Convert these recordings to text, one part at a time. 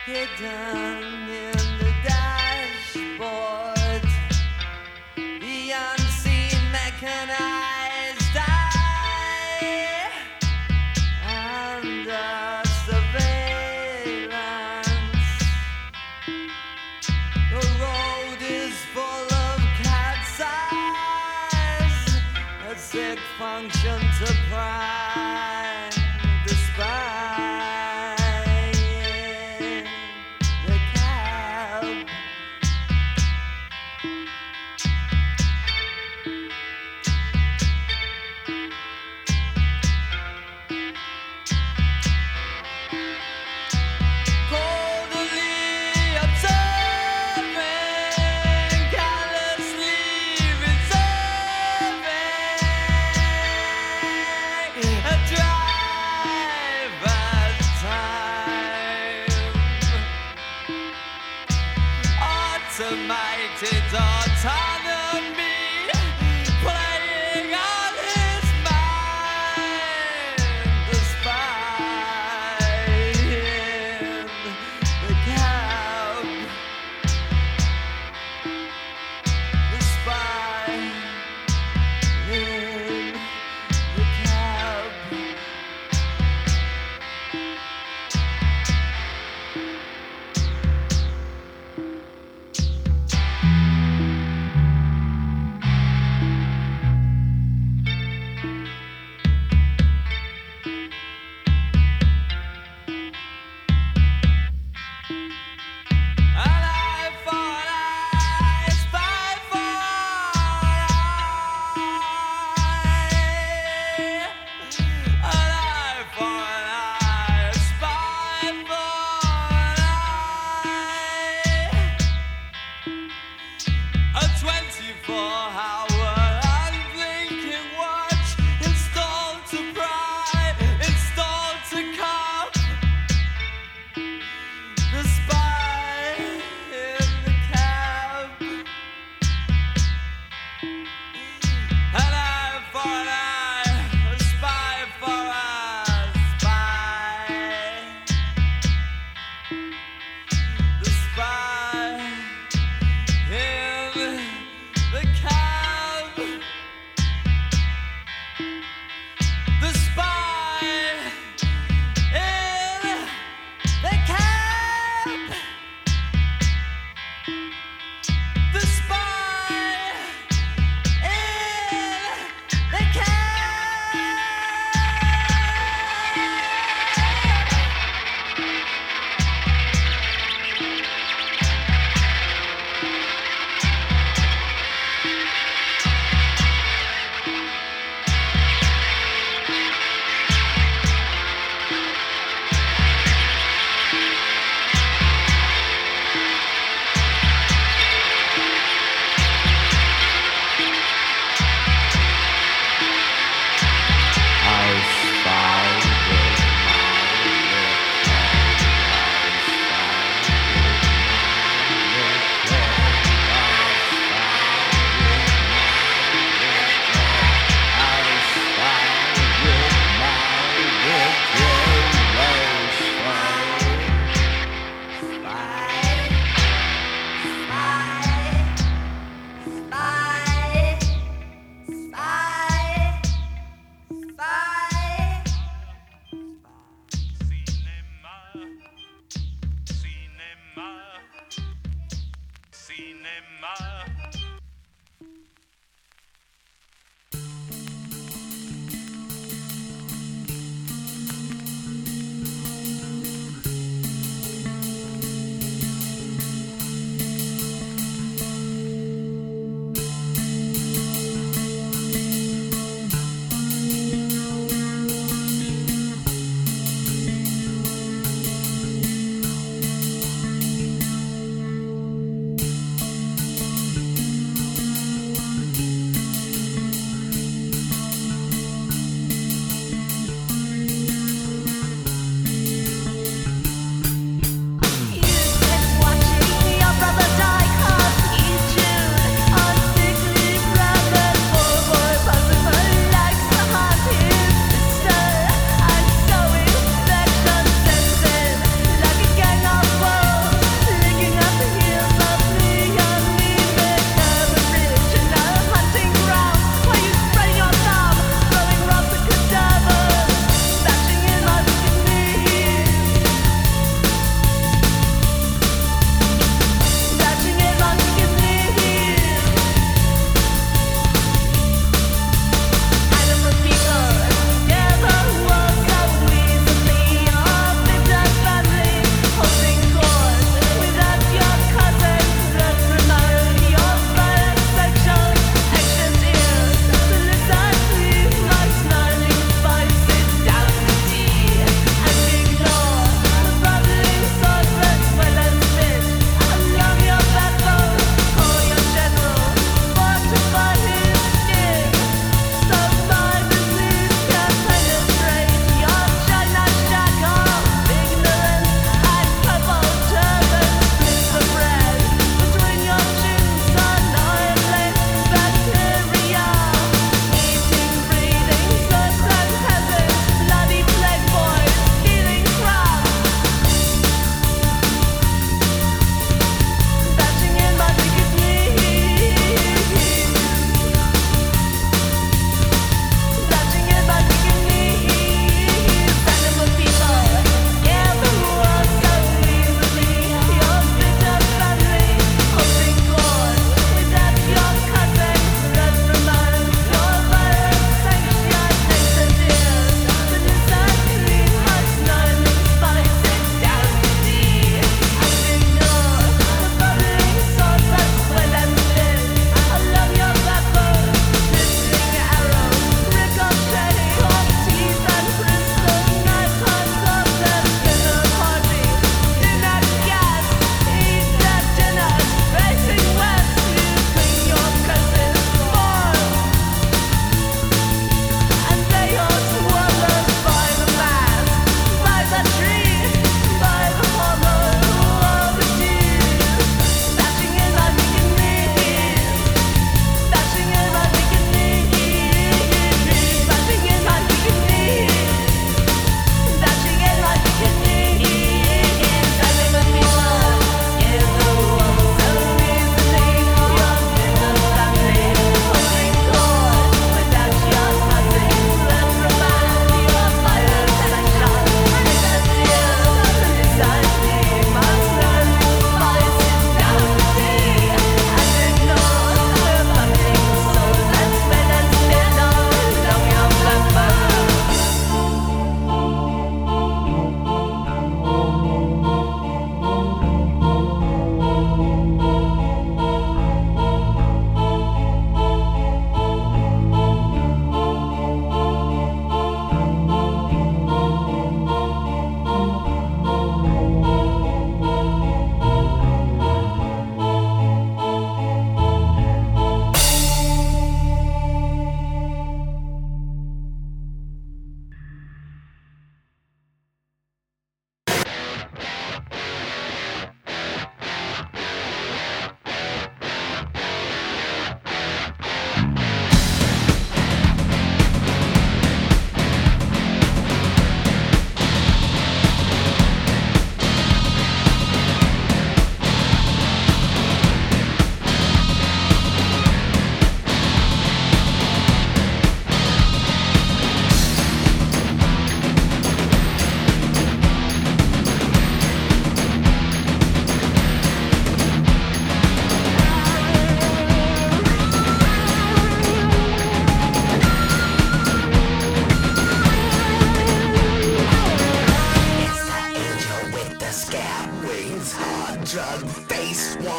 hidden in the dashboard, the unseen mechanized eye under surveillance. The road is full of cat's eyes, a sick function to prime the spine. The cab. Coldly observing, callously reserving a driver's time. Automated autonomy playing on his mind. The spy in the cab. The spy in the cab. An eye for an eye, spy for eye. An eye for an eye, spy for an eye. A 24-hour unblinking watch installed to pry, installed to cop. The spy in the cab. An eye for an eye, a spy for a spy. The spy in the cab. The spy in the cab. The spy in the cab.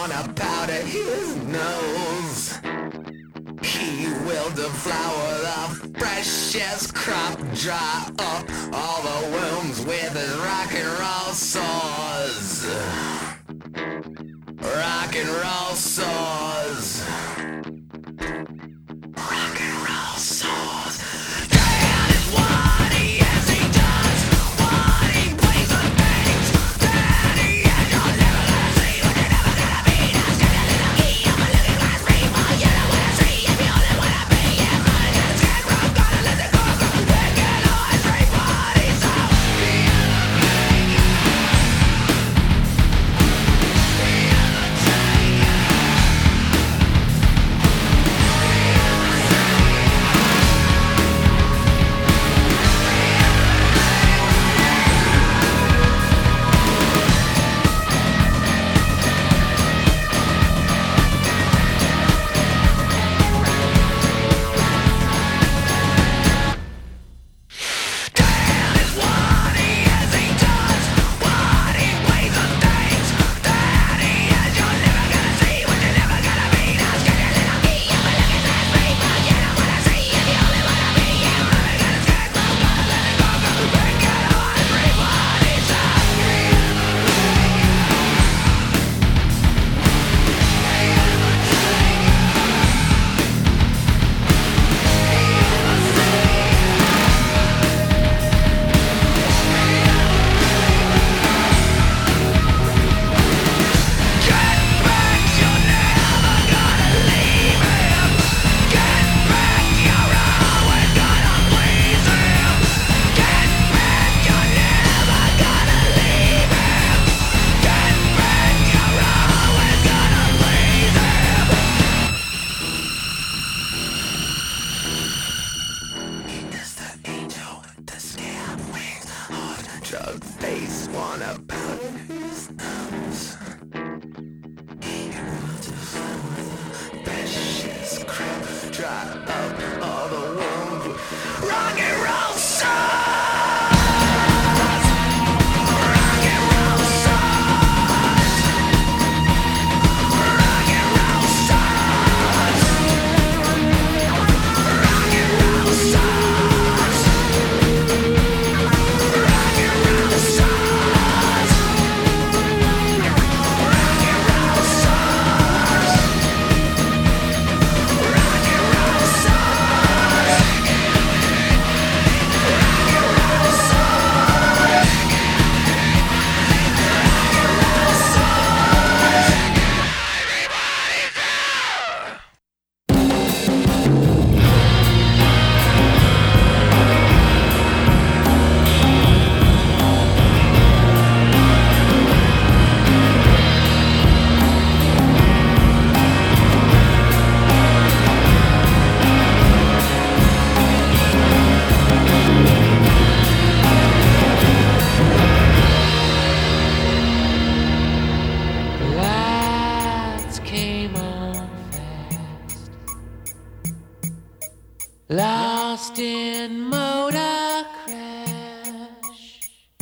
wanna powder his nose. He will deflower the freshest crop, dry up all the wounds with his rock and roll saws. Rock and roll saws. Rock and roll saws. That is what he is, he does. What he plays on things that he is. You're never gonna see what you're never gonna be. That's gonna little key up a looking glass rainbow. You don't wanna see if you only wanna be. Yeah, running in the sky, I'm gonna let it go. They can always bring bodies out. Drug face wanna powder his nose. He will deflower the precious crop, dry up all the wounds with rock and roll songs. Rock and roll songs. Rock and roll songs. Rock and roll songs. Rock and roll songs. Rock and roll songs. Rock and roll songs. Lost in motor crash,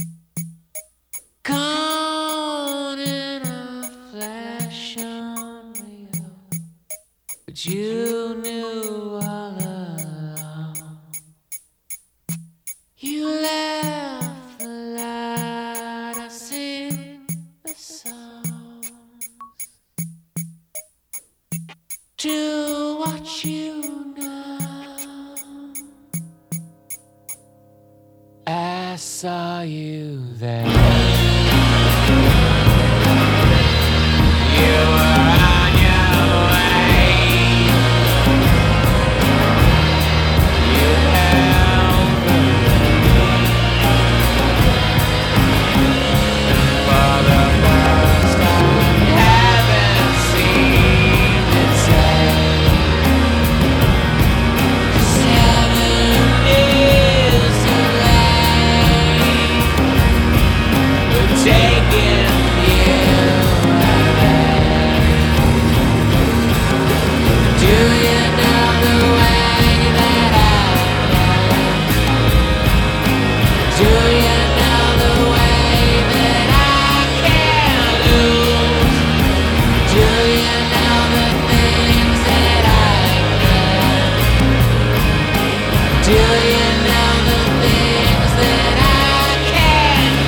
caught in a flash on Rio, but you knew all along. You left the light, I sing the songs to watch you now. I saw you there. You were on your way. You held the lead. For the first time, haven't seen it say. 7 years away.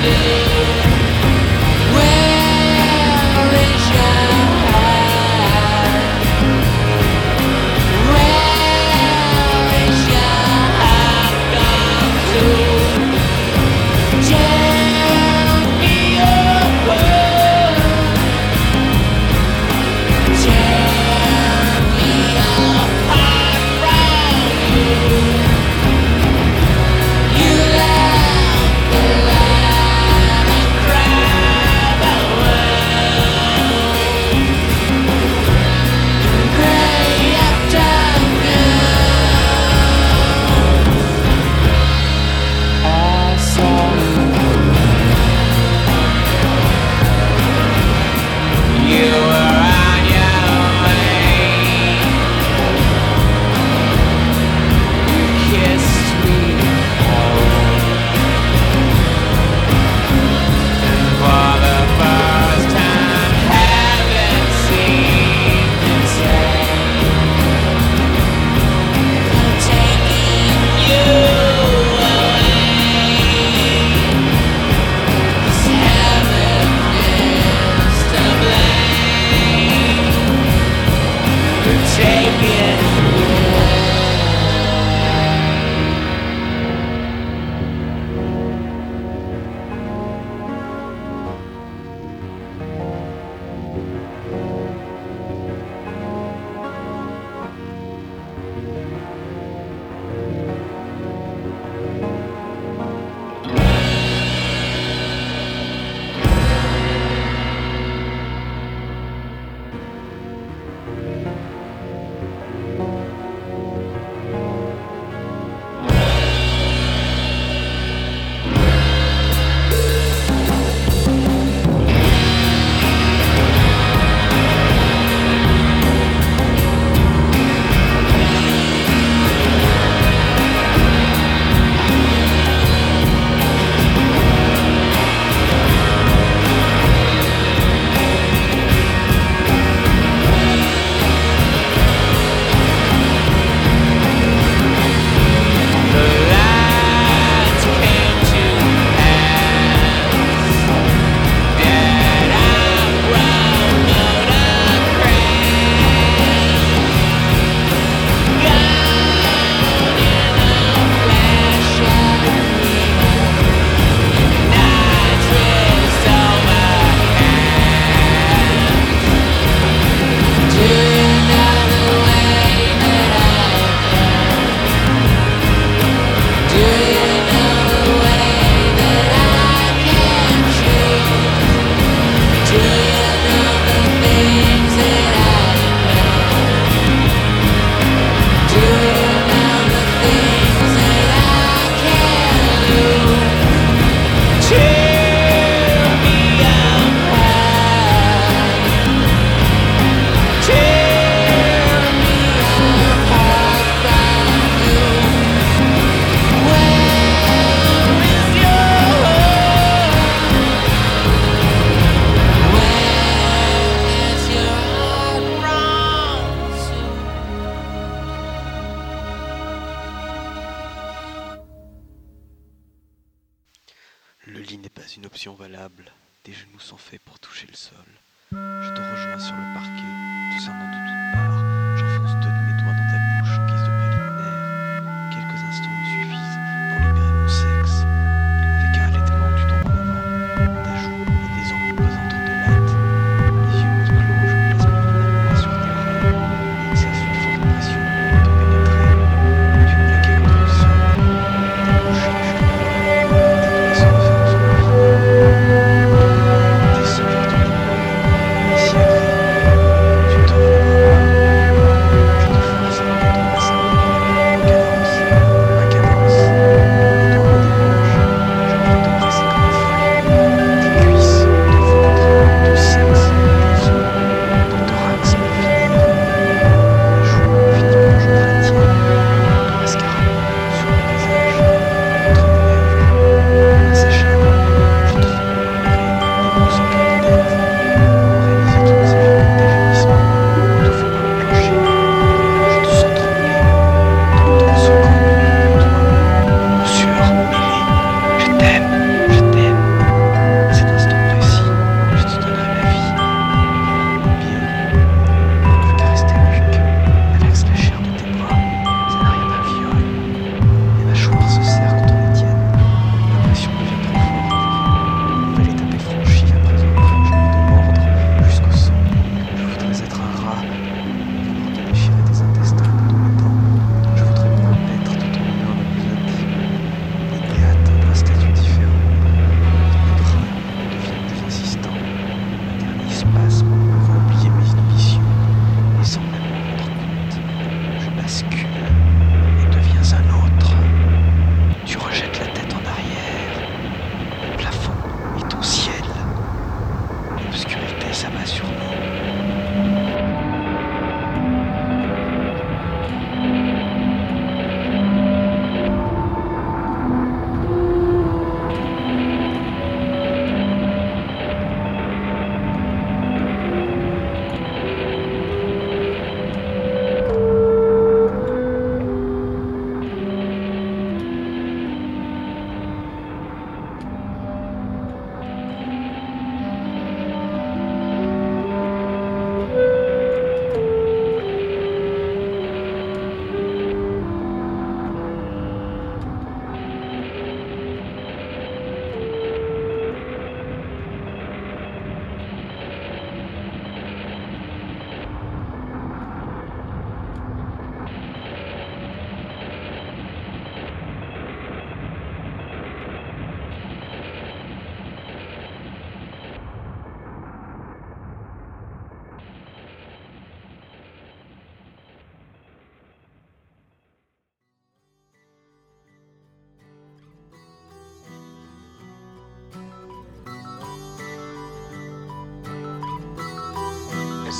Le lit n'est pas une option valable. Tes genoux sont faits pour toucher le sol. Je te rejoins sur le parquet, te cernant de toutes parts. J'enfonce deux de mes doigts dans ta bouche en guise de préliminaire. Quelques instants me suffisent pour libérer mon sexe. Avec un allaitement, tu tombes en avant. Ta joue est désormais pesante de latte. Les yeux clos, je place mon amour sur tes reins et exerce une forte pression pour te pénétrer. Tu me plaquais contre le sol. Ta bouche est gelée. Ta douleur se referme sur le front. Descends vers ton épaule. Et si agréable, tu te relèveras.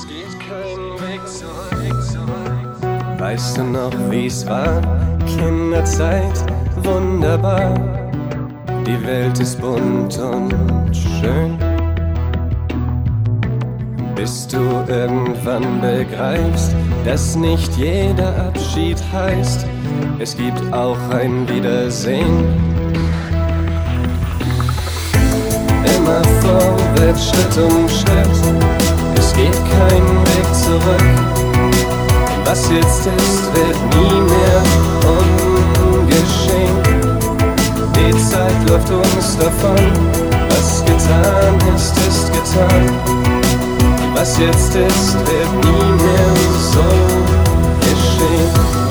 Es geht kein Weg zurück. Weißt du noch, wie's war? Kinderzeit, wunderbar. Die Welt ist bunt und schön. Bis du irgendwann begreifst, dass nicht jeder Abschied heißt, es gibt auch ein Wiedersehen. Immer vorwärts, Schritt um Schritt, es geht kein Weg zurück. Was jetzt ist, wird nie mehr ungeschehen. Die Zeit läuft uns davon, was getan ist, ist getan. Was jetzt ist, wird nie mehr so geschehen.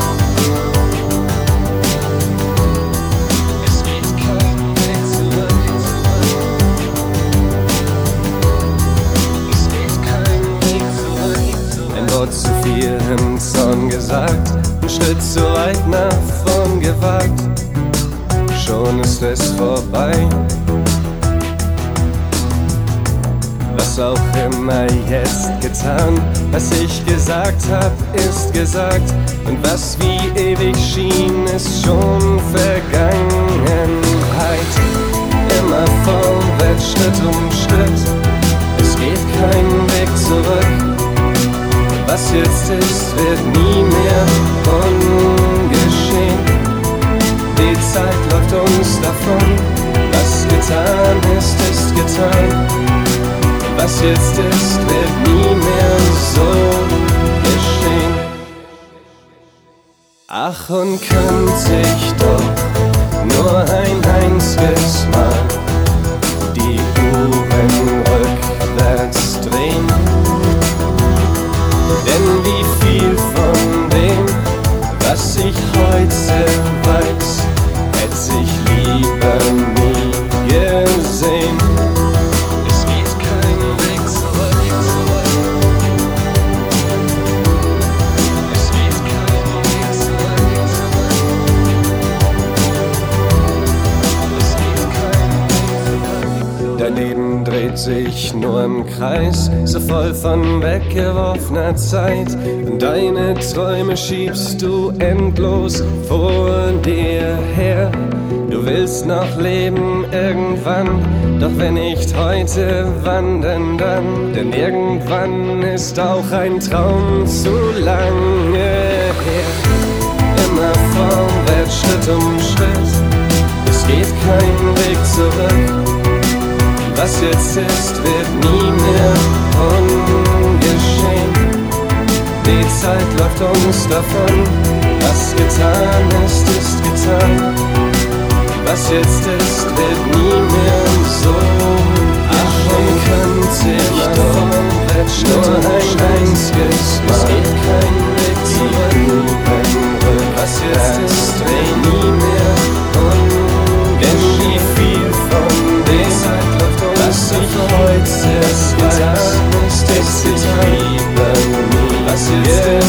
Es geht kein Weg zurück. Es geht kein Weg zurück. Ein Wort zu viel im Zorn gesagt, ein Schritt zu weit nach vorn gewagt. Schon ist es vorbei. Was auch immer jetzt getan, was ich gesagt hab, ist gesagt. Und was wie ewig schien, ist schon Vergangenheit. Immer vorwärts, Schritt um Schritt, es geht kein Weg zurück. Was jetzt ist, wird nie mehr ungeschehen. Die Zeit läuft uns davon, was getan ist, ist getan. Was jetzt ist, wird nie mehr so geschehen. Ach, und könnte ich doch nur ein einziges Mal die Uhren rückwärts drehen. Denn wie viel von dem, was ich heute weiß, hätte ich lieber nie gesehen. Dein Leben dreht sich nur im Kreis, so voll von weggeworfener Zeit. Und deine Träume schiebst du endlos vor dir her. Du willst noch leben irgendwann, doch wenn nicht heute, wann denn dann? Denn irgendwann ist auch ein Traum zu lange her. Immer vorwärts, Schritt um Schritt, es geht kein Weg zurück. Was jetzt ist, wird nie mehr ungeschehen. Die Zeit läuft uns davon, was getan ist, ist getan. Was jetzt ist, wird nie mehr so. Ach, und könnte ich doch nur ein einziges Mal. Es geht kein Weg zurück. Was jetzt ist, wird nie mehr ungeschehen. Wie viel von der Zeit läuft uns was ich heute weiß, ist getan. Was jetzt ist,